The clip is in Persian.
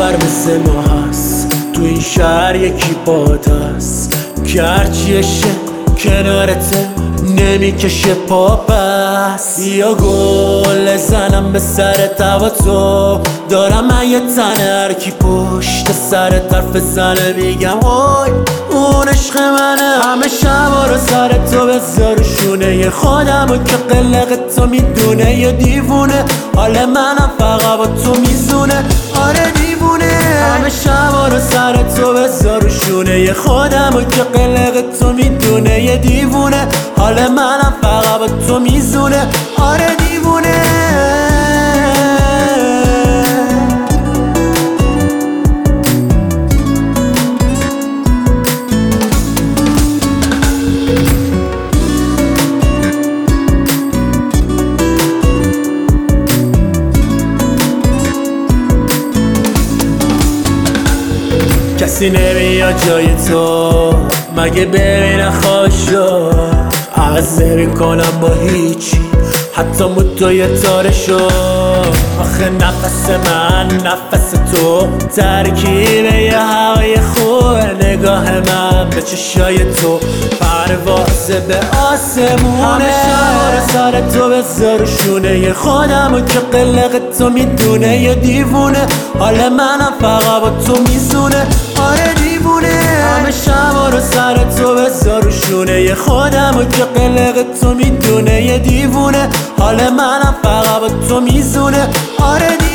خبر مثل ما هست، تو این شهر یکی باد هست که هرچی کنارته نمیکشه پا بس. یا گل زنم به سر توا تو دارم من یه تنه، هرکی پشت سر طرف زنه میگم وای اون عشق منه. همه شبا رو سر تو بذارشونه، یه خودم و که قلق تو میدونه، یه دیوونه حال منم فقط با تو میزونه. آره دیوونه همه شبا رو سر تو بذارشونه، یه خودم و که قلق تو میدونه، یه دیوونه حال منم فقط با تو میزونه. آره دیوونه کسی نمیاد جای تو مگه ببینه خوشو، عوض نمیکنم با هیچی حتی مدوی تارشو. آخه نفس من نفس تو ترکیب یه هوای خوبه، نگاه من به چشای تو پرواز به آسمونه. همه شهر سر تو بذارشونه، یه خودم و که قلق تو میدونه، یه دیوونه حال منم فقط با تو میزونه. آره دیوونه همه شبا رو سر تو بذارشونه، یه خودم و که قلق تو میدونه، یه دیوونه حال منم فقط با تو میزونه. آره دیوونه